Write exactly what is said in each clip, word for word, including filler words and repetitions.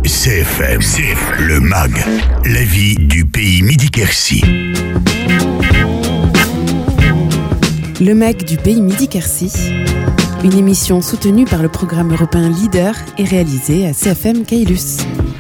C F M, C F M, le M A G, la vie du pays Midi-Quercy. Le M A G du pays Midi-Quercy, une émission soutenue par le programme européen Leader et réalisée à C F M Caylus.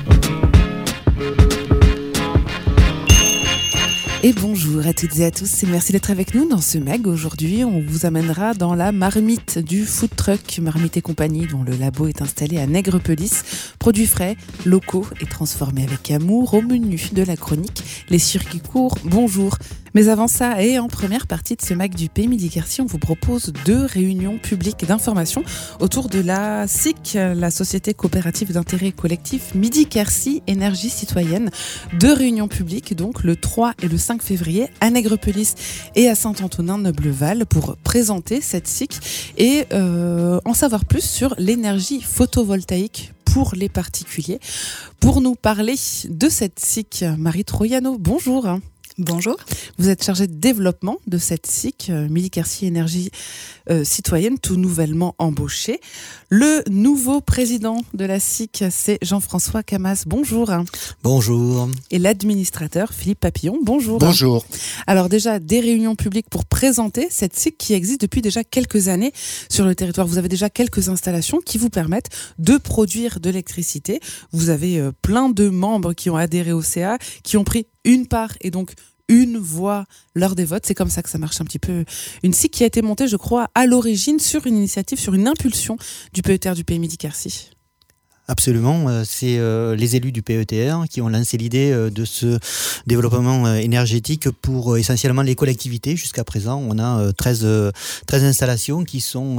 Et bonjour à toutes et à tous et merci d'être avec nous dans ce M A G. Aujourd'hui, on vous amènera dans la marmite du food truck Marmite et compagnie dont le labo est installé à Nègrepelisse. Produits frais, locaux et transformés avec amour au menu de la chronique Les circuits courts. Bonjour. Mais avant ça, et en première partie de ce M A G du pays Midi-Quercy, on vous propose deux réunions publiques d'information autour de la S I C, la Société coopérative d'intérêt collectif Midi-Quercy Énergie Citoyenne. Deux réunions publiques, donc le trois et le cinq février, à Nègrepelisse et à Saint-Antonin-Nobleval, pour présenter cette S I C et euh, en savoir plus sur l'énergie photovoltaïque pour les particuliers. Pour nous parler de cette S I C, Marie Troiano, bonjour. Bonjour. Vous êtes chargée de développement de cette S I C, euh, Midi-Quercy Énergie euh, Citoyenne, tout nouvellement embauchée. Le nouveau président de la S I C, c'est Jean-François Camas. Bonjour. Bonjour. Et l'administrateur, Philippe Papillon. Bonjour. Bonjour. Alors déjà, des réunions publiques pour présenter cette S I C qui existe depuis déjà quelques années sur le territoire. Vous avez déjà quelques installations qui vous permettent de produire de l'électricité. Vous avez euh, plein de membres qui ont adhéré au C A, qui ont pris une part et donc une voix lors des votes. C'est comme ça que ça marche un petit peu. Une S I C qui a été montée, je crois, à l'origine sur une initiative, sur une impulsion du P E T R du pays Midi-Quercy. Absolument, c'est les élus du P E T R qui ont lancé l'idée de ce développement énergétique pour essentiellement les collectivités. Jusqu'à présent, on a treize, treize installations qui sont,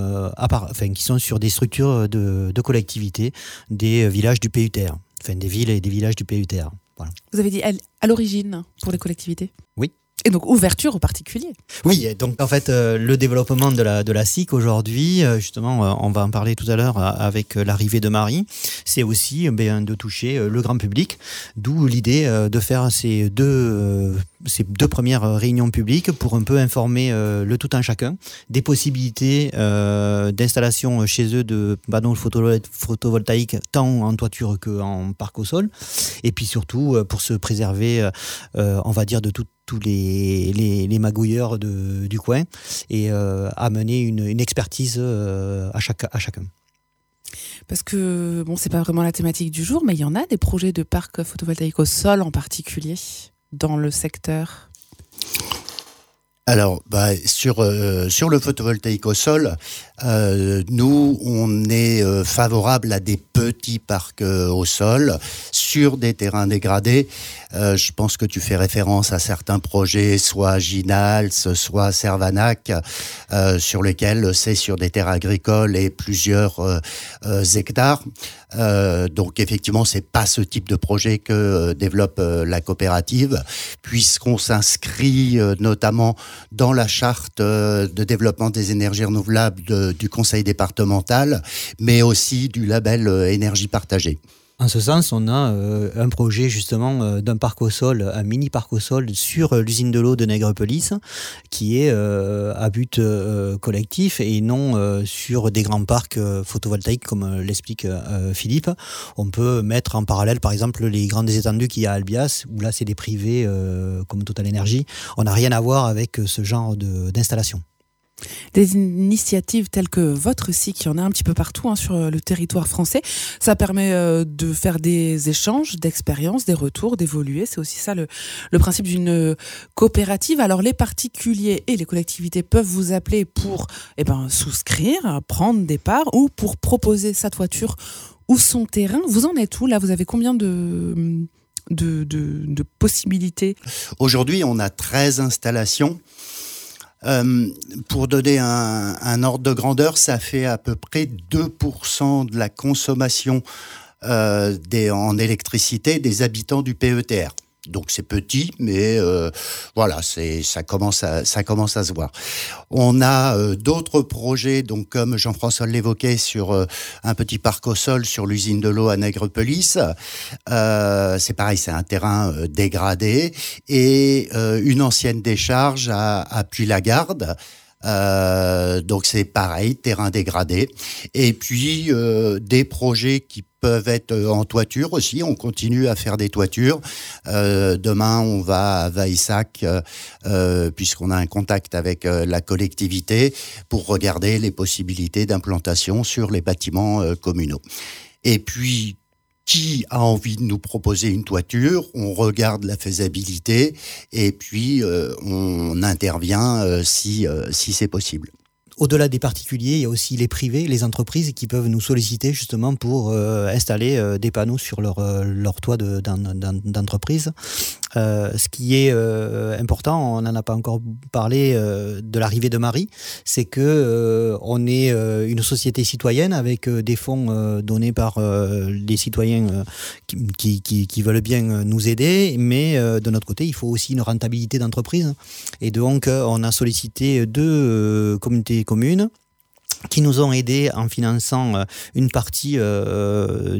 à part, enfin, qui sont sur des structures de, de collectivités des villages du P E T R, enfin des villes et des villages du P E T R. Voilà. Vous avez dit à, à l'origine pour les collectivités ? Oui. Et donc ouverture aux particuliers. Oui, donc en fait euh, le développement de la de la S I C aujourd'hui, euh, justement, euh, on va en parler tout à l'heure euh, avec euh, l'arrivée de Marie, c'est aussi euh, ben, de toucher euh, le grand public, d'où l'idée euh, de faire ces deux euh, ces deux premières réunions publiques pour un peu informer euh, le tout un chacun des possibilités euh, d'installation chez eux de panneaux photovol- photovoltaïques tant en toiture qu'en parc au sol, et puis surtout euh, pour se préserver, euh, on va dire, de tout tous les, les, les magouilleurs de, du coin et euh, amener une, une expertise euh, à, chaque, à chacun. Parce que, bon, c'est pas vraiment la thématique du jour, mais il y en a des projets de parcs photovoltaïques au sol en particulier dans le secteur. Alors, bah, sur, euh, sur le photovoltaïque au sol, euh, nous, on est euh, favorable à des petits parcs euh, au sol sur des terrains dégradés. Euh, je pense que tu fais référence à certains projets, soit Ginals, soit Servanac, euh, sur lesquels c'est sur des terres agricoles et plusieurs euh, euh, hectares. Euh, donc effectivement, c'est pas ce type de projet que euh, développe euh, la coopérative, puisqu'on s'inscrit euh, notamment dans la charte euh, de développement des énergies renouvelables de, du conseil départemental, mais aussi du label euh, énergie partagée. En ce sens, on a euh, un projet justement euh, d'un parc au sol, un mini parc au sol sur euh, l'usine de l'eau de Nègrepelisse, qui est euh, à but euh, collectif et non euh, sur des grands parcs euh, photovoltaïques comme euh, l'explique euh, Philippe. On peut mettre en parallèle par exemple les grandes étendues qu'il y a à Albias, où là c'est des privés euh, comme Total Energy. On n'a rien à voir avec ce genre de, d'installation. Des initiatives telles que votre S I C, il y en a un petit peu partout hein, sur le territoire français. Ça permet euh, de faire des échanges d'expériences, des retours, d'évoluer. C'est aussi ça le, le principe d'une coopérative. Alors les particuliers et les collectivités peuvent vous appeler pour eh ben, souscrire, prendre des parts ou pour proposer sa toiture ou son terrain. Vous en êtes où là ? Vous avez combien de, de, de, de possibilités ? Aujourd'hui, on a treize installations. Euh, pour donner un, un ordre de grandeur, ça fait à peu près deux pour cent de la consommation euh, des, en électricité des habitants du P E T R. Donc c'est petit, mais euh, voilà, c'est ça commence à ça commence à se voir. On a euh, d'autres projets, donc comme Jean-François l'évoquait, sur euh, un petit parc au sol sur l'usine de l'eau à Nègrepelisse. Euh, c'est pareil, c'est un terrain euh, dégradé et euh, une ancienne décharge à, à Puy-la-Garde. Euh, donc c'est pareil, terrain dégradé. Et puis euh, des projets qui peuvent être en toiture aussi. On continue à faire des toitures. Euh, demain, on va à Vaissac, euh, puisqu'on a un contact avec euh, la collectivité, pour regarder les possibilités d'implantation sur les bâtiments euh, communaux. Et puis, qui a envie de nous proposer une toiture, on regarde la faisabilité et puis euh, on intervient euh, si, euh, si c'est possible. Au-delà des particuliers, il y a aussi les privés, les entreprises qui peuvent nous solliciter justement pour euh, installer euh, des panneaux sur leur, euh, leur toit de, d'en, d'en, d'entreprise. Euh, ce qui est euh, important, on n'en a pas encore parlé euh, de l'arrivée de Marie, c'est que euh, on est euh, une société citoyenne avec euh, des fonds euh, donnés par euh, les citoyens euh, qui, qui, qui veulent bien nous aider, mais euh, de notre côté, il faut aussi une rentabilité d'entreprise. Et donc, euh, on a sollicité deux euh, communautés communes qui nous ont aidés en finançant une partie euh,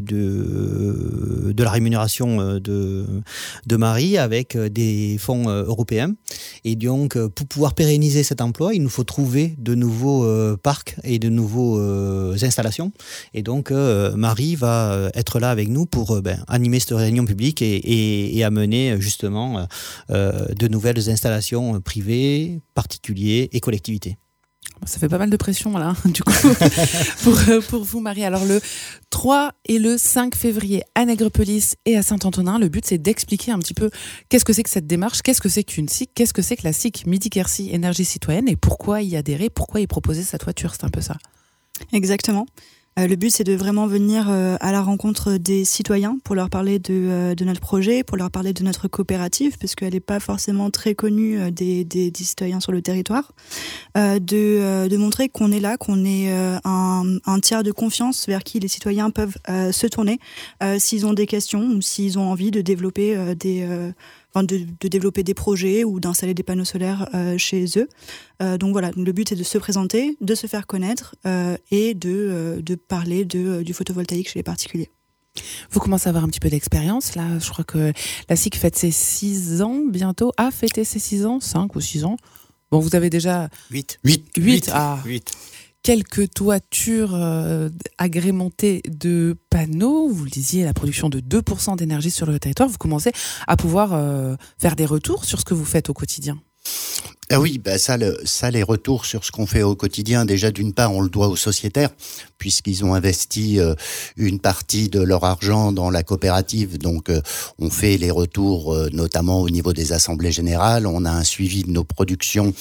de, de la rémunération de, de Marie avec des fonds européens. Et donc, pour pouvoir pérenniser cet emploi, il nous faut trouver de nouveaux euh, parcs et de nouveaux euh, installations. Et donc, euh, Marie va être là avec nous pour ben, animer cette réunion publique et, et, et amener justement euh, de nouvelles installations privées, particuliers et collectivités. Ça fait pas mal de pression là, du coup, pour, pour vous, Marie. Alors le trois et le cinq février à Nègrepelisse et à Saint-Antonin, le but c'est d'expliquer un petit peu qu'est-ce que c'est que cette démarche, qu'est-ce que c'est qu'une S I C, qu'est-ce que c'est que la S I C Midi-Quercy Énergie Citoyenne et pourquoi y adhérer, pourquoi y proposer sa toiture, c'est un peu ça. Exactement. Euh, le but, c'est de vraiment venir euh, à la rencontre des citoyens pour leur parler de, euh, de notre projet, pour leur parler de notre coopérative, parce qu'elle n'est pas forcément très connue euh, des, des, des citoyens sur le territoire, euh, de, euh, de montrer qu'on est là, qu'on est euh, un, un tiers de confiance vers qui les citoyens peuvent euh, se tourner euh, s'ils ont des questions ou s'ils ont envie de développer euh, des... Euh, Enfin, de, de développer des projets ou d'installer des panneaux solaires euh, chez eux. Euh, donc voilà, le but est de se présenter, de se faire connaître euh, et de, euh, de parler de, du photovoltaïque chez les particuliers. Vous commencez à avoir un petit peu d'expérience. Là, je crois que la S I C fête ses six ans bientôt. A fêté ses six ans, cinq ou six ans. Bon, vous avez déjà... huit. huit. huit. Ah. huit. Quelques toitures euh, agrémentées de panneaux. Vous le disiez, la production de deux pour cent d'énergie sur le territoire. Vous commencez à pouvoir euh, faire des retours sur ce que vous faites au quotidien. Ah oui, bah ça, le, ça, les retours sur ce qu'on fait au quotidien, déjà d'une part, on le doit aux sociétaires, puisqu'ils ont investi euh, une partie de leur argent dans la coopérative. Donc, euh, on fait les retours, euh, notamment au niveau des assemblées générales. On a un suivi de nos productions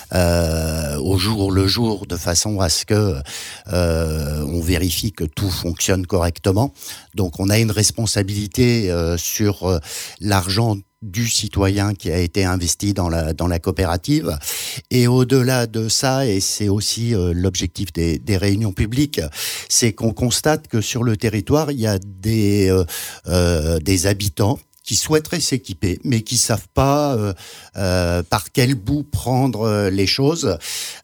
euh, au jour le jour, de façon à ce que euh, on vérifie que tout fonctionne correctement. Donc, on a une responsabilité euh, sur euh, l'argent du citoyen qui a été investi dans la dans la coopérative. Et au-delà de ça, et c'est aussi euh, l'objectif des, des réunions publiques, c'est qu'on constate que sur le territoire, il y a des euh, euh, des habitants qui souhaiteraient s'équiper, mais qui savent pas euh, euh, par quel bout prendre euh, les choses.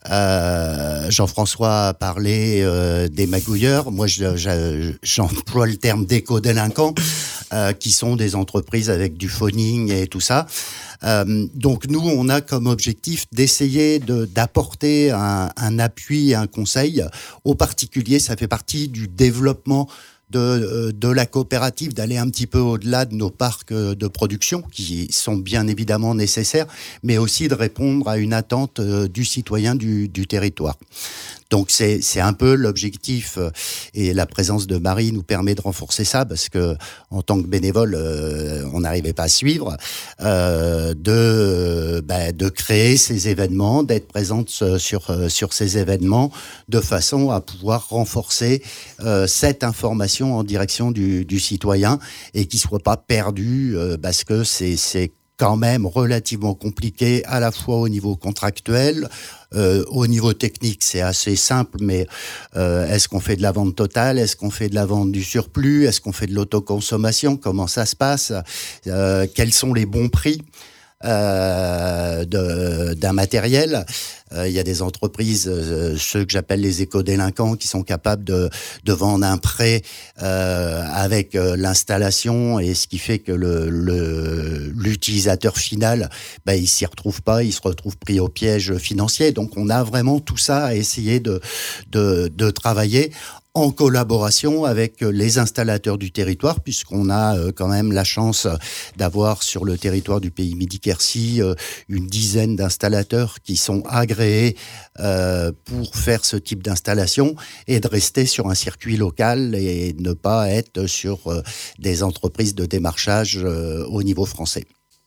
Euh, Jean-François a parlé euh, des magouilleurs. Moi, je, je, j'emploie le terme d'éco-délinquants, euh, qui sont des entreprises avec du phoning et tout ça. Euh, donc nous, on a comme objectif d'essayer de, d'apporter un, un appui, un conseil aux particuliers. Ça fait partie du développement De, de la coopérative, d'aller un petit peu au-delà de nos parcs de production qui sont bien évidemment nécessaires, mais aussi de répondre à une attente du citoyen du, du territoire. Donc c'est, c'est un peu l'objectif, et la présence de Marie nous permet de renforcer ça, parce que en tant que bénévole, euh, on n'arrivait pas à suivre, euh, de, bah, de créer ces événements, d'être présente sur, sur ces événements, de façon à pouvoir renforcer euh, cette information en direction du, du citoyen, et qu'il ne soit pas perdu, euh, parce que c'est, c'est quand même relativement compliqué, à la fois au niveau contractuel, euh, au niveau technique, c'est assez simple, mais euh, est-ce qu'on fait de la vente totale? Est-ce qu'on fait de la vente du surplus? Est-ce qu'on fait de l'autoconsommation? Comment ça se passe? euh, Quels sont les bons prix? euh, de, d'un matériel. Euh, il y a des entreprises, euh, ceux que j'appelle les éco-délinquants, qui sont capables de, de vendre un prêt euh, avec euh, l'installation, et ce qui fait que le, le, l'utilisateur final, ben, il s'y retrouve pas, il se retrouve pris au piège financier. Donc on a vraiment tout ça à essayer de, de, de travailler en collaboration avec les installateurs du territoire, puisqu'on a euh, quand même la chance d'avoir sur le territoire du pays Midi-Quercy euh, une dizaine d'installateurs qui sont agréés euh, pour faire ce type d'installation, et de rester sur un circuit local et ne pas être sur euh, des entreprises de démarchage euh, au niveau français.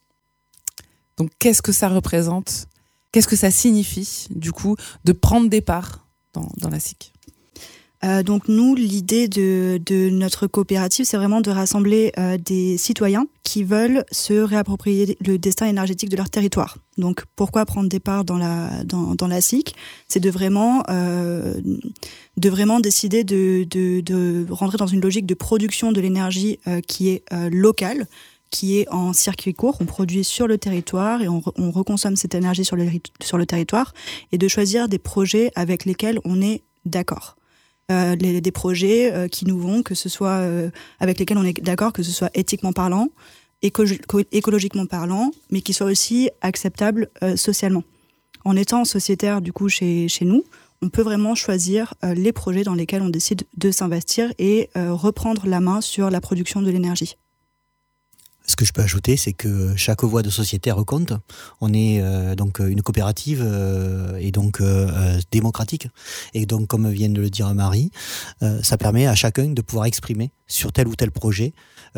Donc qu'est-ce que ça représente ? Qu'est-ce que ça signifie, du coup, de prendre des parts dans, dans la S I C ? Euh, donc nous, l'idée de, de notre coopérative, c'est vraiment de rassembler euh, des citoyens qui veulent se réapproprier le destin énergétique de leur territoire. Donc pourquoi prendre des parts dans la, dans, dans la S I C ? C'est de vraiment, euh, de vraiment décider de, de, de rentrer dans une logique de production de l'énergie euh, qui est euh, locale, qui est en circuit court. On produit sur le territoire et on, re, on reconsomme cette énergie sur le, sur le territoire, et de choisir des projets avec lesquels on est d'accord. Euh, les, des projets euh, qui nous vont, que ce soit euh, avec lesquels on est d'accord, que ce soit éthiquement parlant, éco- écologiquement parlant, mais qui soient aussi acceptables euh, socialement. En étant sociétaire du coup chez, chez nous, on peut vraiment choisir euh, les projets dans lesquels on décide de s'investir et euh, reprendre la main sur la production de l'énergie. Ce que je peux ajouter, c'est que chaque voix de sociétaire compte. On est euh, donc une coopérative euh, et donc euh, démocratique. Et donc, comme vient de le dire Marie, euh, ça permet à chacun de pouvoir exprimer sur tel ou tel projet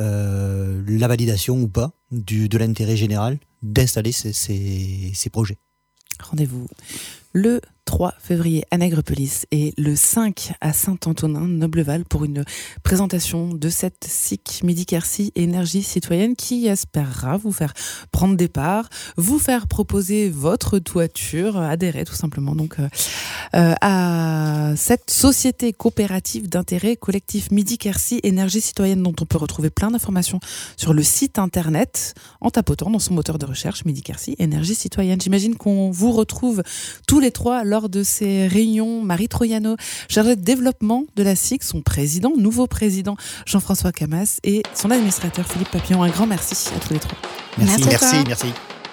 euh, la validation ou pas du, de l'intérêt général d'installer ces, ces, ces projets. Rendez-vous le trois février à Nègrepelisse et le cinq à Saint-Antonin, Nobleval, pour une présentation de cette S I C Midi-Quercy Énergie Citoyenne qui espérera vous faire prendre des parts, vous faire proposer votre toiture, adhérer tout simplement donc euh, euh, à cette société coopérative d'intérêt collectif Midi-Quercy Énergie Citoyenne, dont on peut retrouver plein d'informations sur le site internet en tapotant dans son moteur de recherche Midi-Quercy Énergie Citoyenne. J'imagine qu'on vous retrouve tous les trois lors de ces réunions. Marie Troiano, chargée de développement de la S I C, son président, nouveau président Jean-François Camas, et son administrateur Philippe Papillon. Un grand merci à tous les trois. Merci, merci, merci. merci.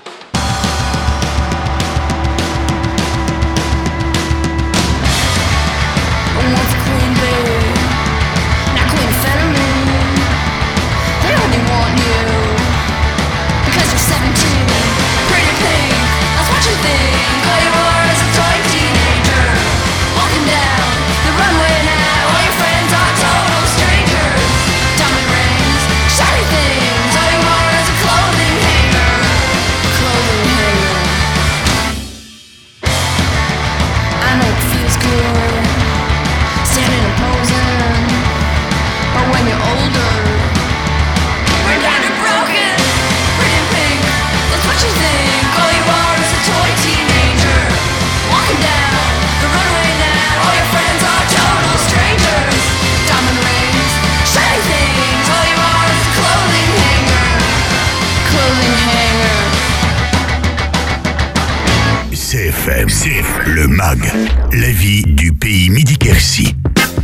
C F M, C F M, le M A G, la vie du pays Midi-Quercy.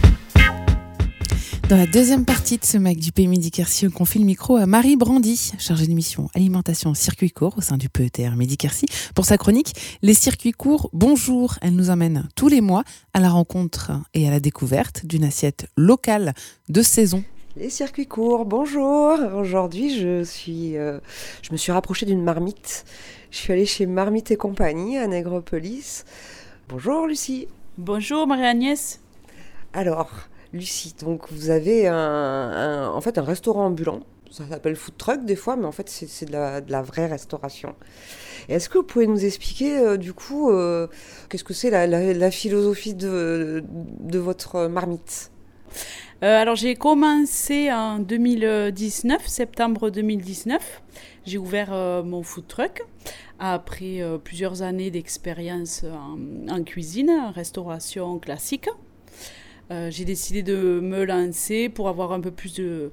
Dans la deuxième partie de ce M A G du pays Midi-Quercy, on confie le micro à Marie Brandy, chargée de mission alimentation circuit court au sein du P E T R Midi-Quercy, pour sa chronique Les circuits courts, bonjour. Elle nous emmène tous les mois à la rencontre et à la découverte d'une assiette locale de saison. Les circuits courts, bonjour. Aujourd'hui, je suis, euh, je me suis rapprochée d'une marmite. Je suis allée chez Marmite et compagnie à Nègrepelisse. Bonjour Lucie. Bonjour Marie-Agnès. Alors, Lucie, donc vous avez un, un, en fait un restaurant ambulant. Ça s'appelle food truck des fois, mais en fait c'est, c'est de, la, de la vraie restauration. Et est-ce que vous pouvez nous expliquer euh, du coup euh, qu'est-ce que c'est la, la, la philosophie de, de votre marmite ? Euh, alors j'ai commencé en deux mille dix-neuf, septembre deux mille dix-neuf. J'ai ouvert euh, mon food truck après euh, plusieurs années d'expérience en, en cuisine, en restauration classique. Euh, j'ai décidé de me lancer pour avoir un peu plus de,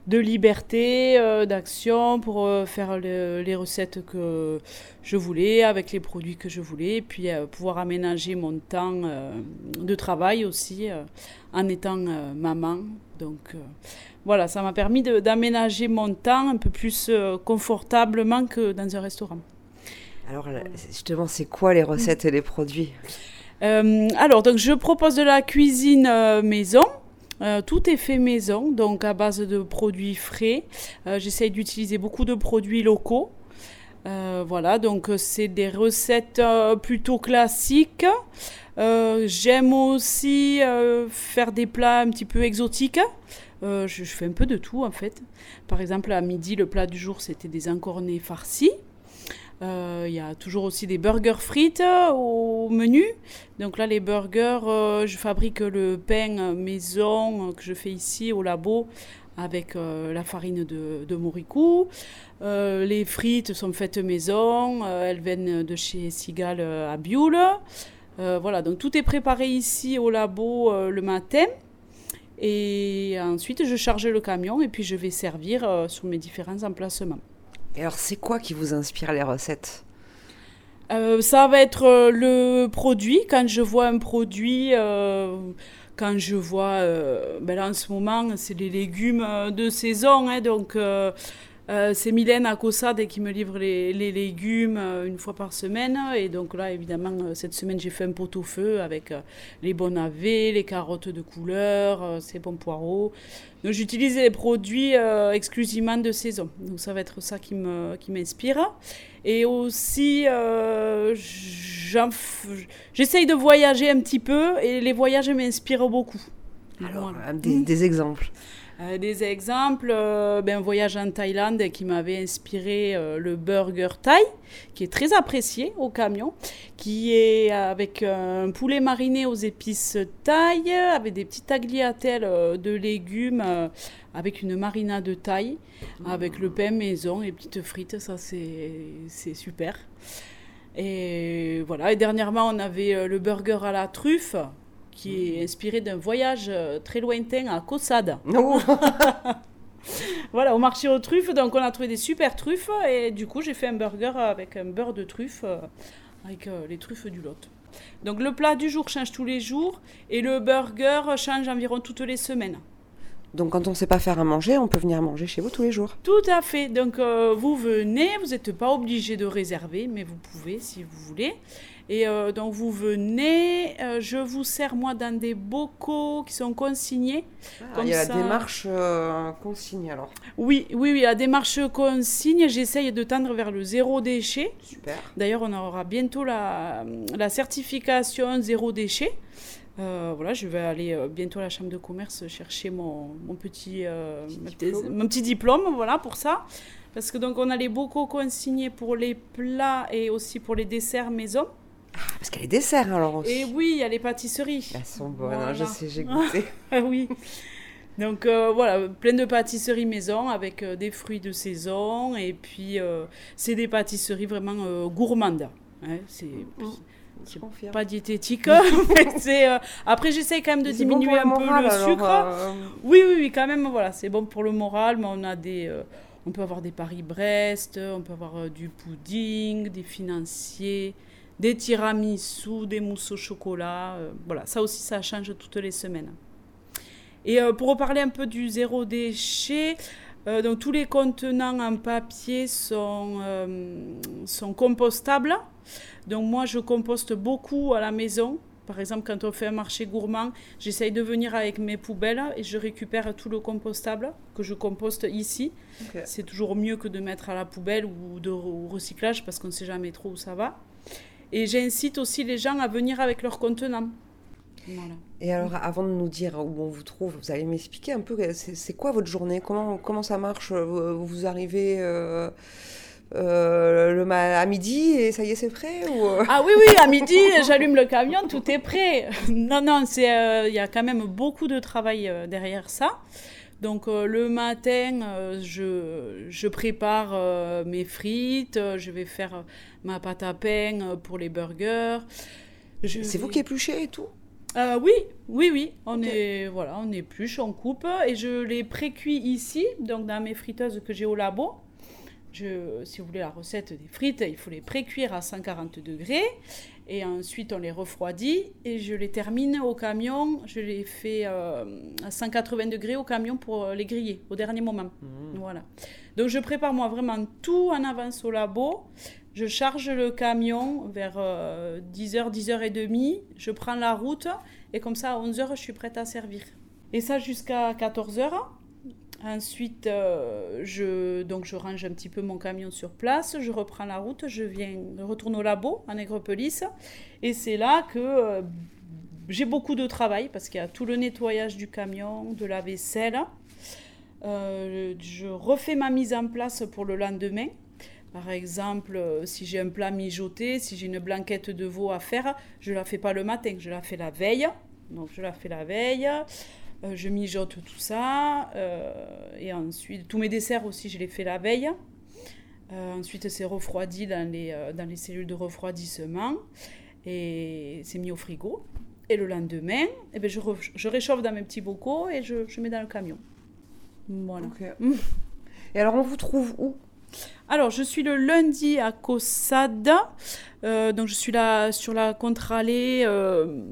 de liberté, euh, d'action pour euh, faire le, les recettes que je voulais, avec les produits que je voulais, et puis euh, pouvoir aménager mon temps euh, de travail aussi, euh, en étant euh, maman. Donc euh, voilà, ça m'a permis de, d'aménager mon temps un peu plus euh, confortablement que dans un restaurant. Alors justement, c'est quoi les recettes et les produits ? euh, Alors, donc, je propose de la cuisine euh, maison. Euh, tout est fait maison, donc à base de produits frais. Euh, j'essaye d'utiliser beaucoup de produits locaux. Euh, voilà, donc c'est des recettes euh, plutôt classiques. Euh, j'aime aussi euh, faire des plats un petit peu exotiques. Euh, je, je fais un peu de tout en fait. Par exemple, à midi, le plat du jour, c'était des encornets farcis. Il euh, y a toujours aussi des burgers frites au menu. Donc là, les burgers, euh, je fabrique le pain maison euh, que je fais ici au labo avec euh, la farine de, de Moricou. Euh, les frites sont faites maison. Euh, elles viennent de chez Sigal euh, à Bioul. Euh, voilà, donc tout est préparé ici au labo euh, le matin. Et ensuite, je charge le camion et puis je vais servir euh, sur mes différents emplacements. Et alors, c'est quoi qui vous inspire les recettes ? euh, Ça va être euh, le produit. Quand je vois un produit, euh, quand je vois... Euh, ben là, en ce moment, c'est les légumes de saison. Hein, donc, euh, euh, c'est Mylène à Caussade qui me livre les, les légumes euh, une fois par semaine. Et donc là, évidemment, cette semaine, j'ai fait un pot-au-feu avec euh, les bons navets, les carottes de couleur, euh, ces bons poireaux. Donc, j'utilise les produits euh, exclusivement de saison. Donc, ça va être ça qui, me, qui m'inspire. Et aussi, euh, j'essaye de voyager un petit peu et les voyages m'inspirent beaucoup. Alors, voilà. des, des exemples euh, Des exemples, euh, ben, un voyage en Thaïlande qui m'avait inspiré euh, le burger thaï, qui est très apprécié au camion, qui est avec un poulet mariné aux épices thaï, avec des petits tagliatelles de légumes, euh, avec une marinade thaï, mmh. avec le pain maison, les petites frites, ça c'est, c'est super. Et voilà, et dernièrement on avait le burger à la truffe, qui est inspiré d'un voyage très lointain à Caussade. Oh. Voilà, au marché aux truffes, donc on a trouvé des super truffes, et du coup j'ai fait un burger avec un beurre de truffe, avec les truffes du Lot. Donc le plat du jour change tous les jours, et le burger change environ toutes les semaines. Donc quand on ne sait pas faire à manger, on peut venir manger chez vous tous les jours. Tout à fait. Donc euh, vous venez, vous n'êtes pas obligé de réserver, mais vous pouvez si vous voulez. Et euh, donc vous venez, euh, je vous sers moi dans des bocaux qui sont consignés. Ah, il y a ça. La démarche euh, consigne alors. Oui, oui, oui, la démarche consigne, j'essaye de tendre vers le zéro déchet. Super. D'ailleurs, on aura bientôt la, la certification zéro déchet. Euh, voilà, je vais aller euh, bientôt à la chambre de commerce chercher mon, mon, petit, euh, petit mon petit diplôme, voilà, pour ça. Parce que donc on a les bocaux consignés pour les plats et aussi pour les desserts maison. Ah, parce qu'il y a les desserts alors aussi. Et oui, il y a les pâtisseries. Elles sont bonnes, voilà. hein, je sais, j'ai goûté. Ah oui. Donc euh, voilà, plein de pâtisseries maison avec euh, des fruits de saison. Et puis, euh, c'est des pâtisseries vraiment euh, gourmandes. Hein, c'est... Mmh. C'est pas diététique, mais c'est, euh, après j'essaye quand même de c'est diminuer bon un moral, peu le sucre. Alors, euh... Oui, oui, oui, quand même, voilà, c'est bon pour le moral, mais on a des, euh, on peut avoir des Paris-Brest, on peut avoir euh, du pudding, des financiers, des tiramisu, des mousses au chocolat, euh, voilà, ça aussi ça change toutes les semaines. Et euh, pour reparler un peu du zéro déchet, euh, donc tous les contenants en papier sont, euh, sont compostables. Donc moi, je composte beaucoup à la maison. Par exemple, quand on fait un marché gourmand, j'essaye de venir avec mes poubelles et je récupère tout le compostable que je composte ici. Okay. C'est toujours mieux que de mettre à la poubelle ou de, au recyclage parce qu'on ne sait jamais trop où ça va. Et j'incite aussi les gens à venir avec leurs contenants. Voilà. Et alors, avant de nous dire où on vous trouve, vous allez m'expliquer un peu, c'est, c'est quoi votre journée ? Comment, comment ça marche ? Vous, vous arrivez... Euh... Euh, le ma- à midi et ça y est c'est prêt ou... Ah oui oui à midi j'allume le camion, tout est prêt. Non non c'est il euh, y a quand même beaucoup de travail euh, derrière ça. Donc euh, le matin euh, je je prépare euh, mes frites, euh, je vais faire ma pâte à pain pour les burgers. Je c'est vais... vous qui épluchez et tout ? Euh, oui, oui, oui. On Okay. est, voilà, on épluche, on coupe et je les pré-cuis ici, donc dans mes friteuses que j'ai au labo. Je, si vous voulez la recette des frites, il faut les pré-cuire à cent quarante degrés et ensuite on les refroidit et je les termine au camion. Je les fais euh, à cent quatre-vingts degrés au camion pour les griller au dernier moment. Mmh. Voilà. Donc je prépare moi vraiment tout en avance au labo. Je charge le camion vers euh, dix heures, dix heures trente. Je prends la route et comme ça à onze heures, je suis prête à servir. Et ça jusqu'à quatorze heures. Ensuite, euh, je, donc je range un petit peu mon camion sur place, je reprends la route, je viens, je retourne au labo à Nègrepelisse et c'est là que euh, j'ai beaucoup de travail parce qu'il y a tout le nettoyage du camion, de la vaisselle. Euh, je refais ma mise en place pour le lendemain. Par exemple, si j'ai un plat mijoté, si j'ai une blanquette de veau à faire, je ne la fais pas le matin, je la fais la veille. Donc je la fais la veille. Euh, je mijote tout ça, euh, et ensuite, tous mes desserts aussi, je les fais la veille. Euh, ensuite, c'est refroidi dans les, euh, dans les cellules de refroidissement, et c'est mis au frigo. Et le lendemain, eh ben, je, re- je réchauffe dans mes petits bocaux et je, je mets dans le camion. Voilà. Ok. Et alors, on vous trouve où? Alors, je suis le lundi à Caussade, euh, donc je suis là sur la contre-allée... Euh,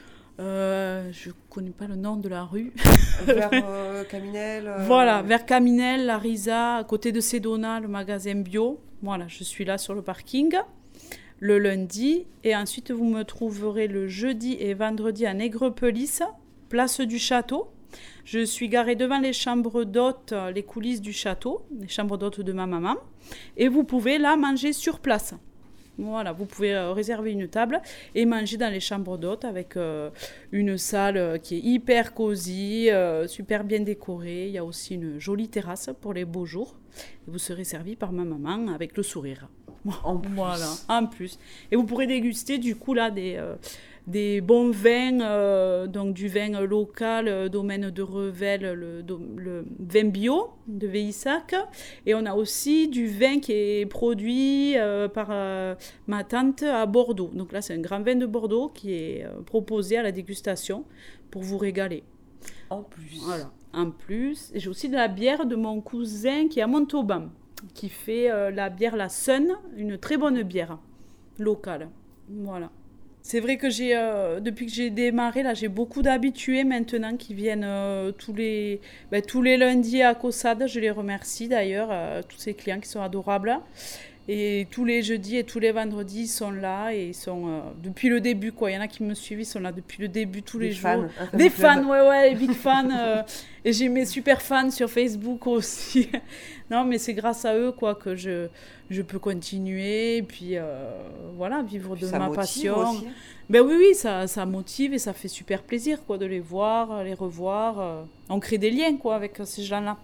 Euh, je ne connais pas le nom de la rue. Vers euh, Caminel euh... Voilà, vers Caminel, la Risa, à côté de Sedona, le magasin bio. Voilà, je suis là sur le parking le lundi. Et ensuite, vous me trouverez le jeudi et vendredi à Nègrepelisse, place du château. Je suis garée devant les chambres d'hôtes, les coulisses du château, les chambres d'hôtes de ma maman. Et vous pouvez là manger sur place. Voilà, vous pouvez euh, réserver une table et manger dans les chambres d'hôtes avec euh, une salle euh, qui est hyper cosy, euh, super bien décorée. Il y a aussi une jolie terrasse pour les beaux jours. Et vous serez servi par ma maman avec le sourire. En plus. Voilà, en plus. Et vous pourrez déguster du coup là des, euh, des bons vins, euh, donc du vin local, euh, domaine de Revel, le, le vin bio de Veissac. Et on a aussi du vin qui est produit euh, par euh, ma tante à Bordeaux. Donc là, c'est un grand vin de Bordeaux qui est euh, proposé à la dégustation pour vous régaler. En plus. Voilà, en plus. Et j'ai aussi de la bière de mon cousin qui est à Montauban, qui fait euh, la bière La Sun, une très bonne bière locale. Voilà. C'est vrai que j'ai, euh, depuis que j'ai démarré, là, j'ai beaucoup d'habitués maintenant qui viennent euh, tous, les, ben, tous les lundis à Caussade. Je les remercie d'ailleurs, euh, tous ces clients qui sont adorables. Et tous les jeudis et tous les vendredis, ils sont là et ils sont euh, depuis le début, quoi. Il y en a qui me suivent, ils sont là depuis le début, tous Des les fans, jours. hein, Des club. fans, ouais, ouais, les big fans. euh, et j'ai mes super fans sur Facebook aussi. Non, mais c'est grâce à eux, quoi, que je, je peux continuer et puis euh, voilà, vivre Puis de ça ma motive passion. aussi. Ben oui, oui, ça, ça motive et ça fait super plaisir, quoi, de les voir, les revoir. euh. On crée des liens, quoi, avec ces gens-là.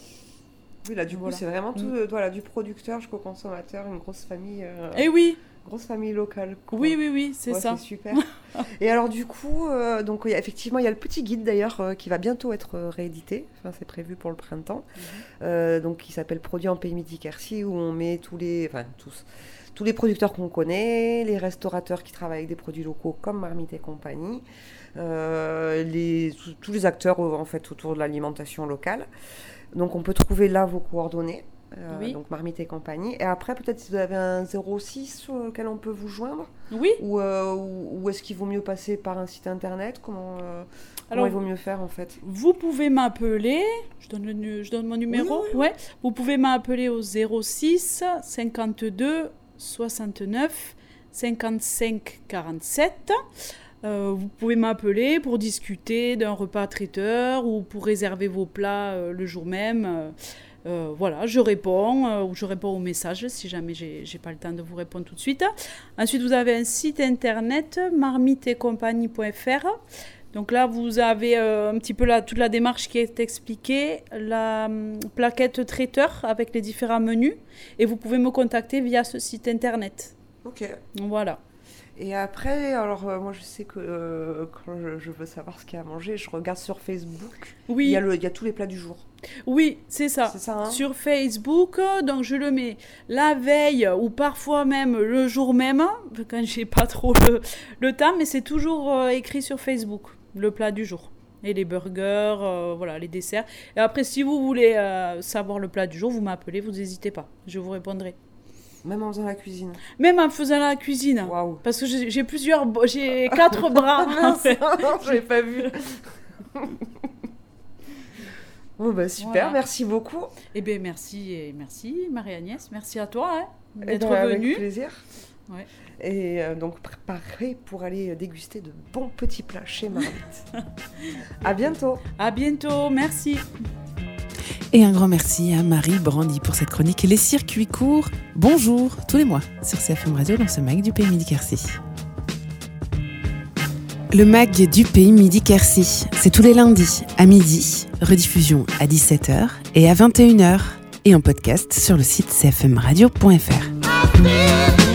Oui, là, du coup, Voilà. c'est vraiment tout, Mm. euh, voilà, du producteur jusqu'au consommateur, une grosse famille, euh, Et oui, grosse famille locale, quoi. oui, oui, oui, c'est Ouais, ça. C'est super. Et alors, du coup, euh, donc, il y a- effectivement, il y a le petit guide d'ailleurs euh, qui va bientôt être euh, réédité. Enfin, c'est prévu pour le printemps. Euh, donc, qui s'appelle Produits en Pays Midi Quercy, où on met tous les, enfin, tous, tous les producteurs qu'on connaît, les restaurateurs qui travaillent avec des produits locaux comme Marmite et compagnie, euh, les, tous- tous les acteurs euh, en fait autour de l'alimentation locale. Donc, on peut trouver là vos coordonnées. Euh, Oui. Donc Marmite et compagnie. Et après, peut-être si vous avez un zéro six sur lequel on peut vous joindre, Oui, ou, euh, ou, ou est-ce qu'il vaut mieux passer par un site internet? Comment, euh, comment Alors, il vaut mieux faire en fait? vous pouvez m'appeler, je donne, le nu- je donne mon numéro, oui, ouais. Vous pouvez m'appeler au zéro six cinquante-deux soixante-neuf cinquante-cinq quarante-sept. Euh, vous pouvez m'appeler pour discuter d'un repas traiteur ou pour réserver vos plats euh, le jour même. Euh, euh, voilà, je réponds euh, ou je réponds aux messages si jamais j'ai j'ai pas le temps de vous répondre tout de suite. Ensuite, vous avez un site internet marmite et compagnie point f r. Donc là, vous avez euh, un petit peu la, toute la démarche qui est expliquée, la hum, plaquette traiteur avec les différents menus, et vous pouvez me contacter via ce site internet. Ok. Voilà. Et après, alors euh, moi je sais que euh, quand je, je veux savoir ce qu'il y a à manger, je regarde sur Facebook. Oui. Il y a, le, il y a tous les plats du jour. Oui, c'est ça. C'est ça, hein. Sur Facebook, donc je le mets la veille ou parfois même le jour même, quand j'ai pas trop le, le temps, mais c'est toujours euh, écrit sur Facebook, le plat du jour. Et les burgers, euh, voilà, les desserts. Et après, si vous voulez euh, savoir le plat du jour, vous m'appelez, vous n'hésitez pas, je vous répondrai. Même en faisant la cuisine. Même en faisant la cuisine. Waouh. Parce que j'ai, j'ai plusieurs, j'ai quatre bras. En fait. Je l'ai pas vu. Bon bah super, voilà. Merci beaucoup. Eh bien merci et merci Marie-Agnès, merci à toi hein, d'être ben, venue. Avec plaisir. Ouais. Et euh, donc préparé pour aller déguster de bons petits plats chez Marmite. À bientôt. À bientôt, merci. Et un grand merci à Marie Brandy pour cette chronique. Les circuits courts, bonjour, tous les mois sur C F M Radio dans ce mag du Pays Midi-Quercy. Le mag du Pays Midi-Quercy, c'est tous les lundis à midi, rediffusion à dix-sept heures et à vingt et une heures et en podcast sur le site c f m radio point f r.